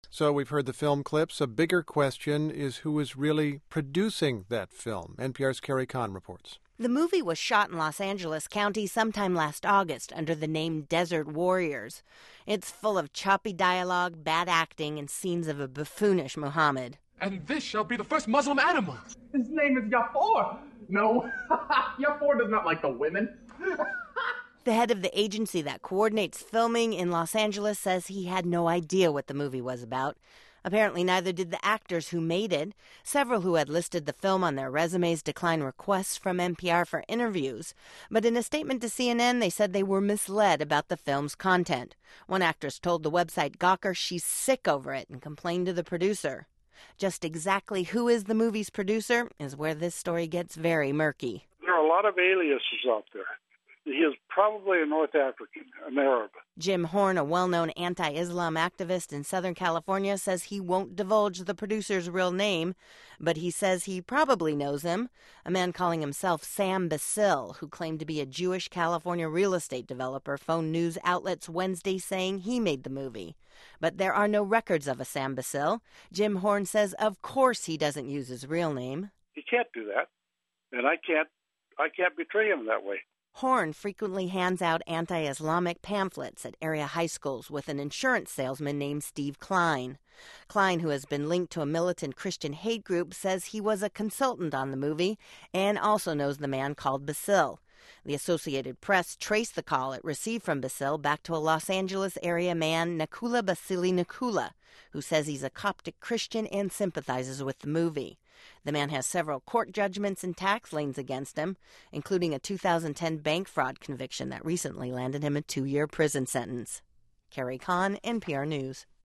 So we've heard the film clips. A bigger question is who is really producing that film. NPR's Carrie Kahn reports. The movie was shot in Los Angeles County sometime last August under the name Desert Warriors. It's full of choppy dialogue, bad acting, and scenes of a buffoonish Muhammad. And this shall be the first Muslim animal. His name is Yafor. No, Yafor does not like the women. The head of the agency that coordinates filming in Los Angeles says he had no idea what the movie was about. Apparently, neither did the actors who made it. Several who had listed the film on their resumes declined requests from NPR for interviews. But in a statement to CNN, they said they were misled about the film's content. One actress told the website Gawker she's sick over it and complained to the producer. Just exactly who is the movie's producer is where this story gets very murky. There are a lot of aliases out there. He is probably a North African, an Arab. Jim Horn, a well-known anti-Islam activist in Southern California, says he won't divulge the producer's real name, but he says he probably knows him, a man calling himself Sam Basile, who claimed to be a Jewish California real estate developer, phoned news outlets Wednesday saying he made the movie. But there are no records of a Sam Basile. Jim Horn says of course he doesn't use his real name. He can't do that, and I can't betray him that way. Horn frequently hands out anti-Islamic pamphlets at area high schools with an insurance salesman named Steve Klein. Klein, who has been linked to a militant Christian hate group, says he was a consultant on the movie and also knows the man called Basile. The Associated Press traced the call it received from Basile back to a Los Angeles area man, Nakula Basili Nakula, who says he's a Coptic Christian and sympathizes with the movie. The man has several court judgments and tax liens against him, including a 2010 bank fraud conviction that recently landed him a 2-year prison sentence. Carrie Kahn, NPR News.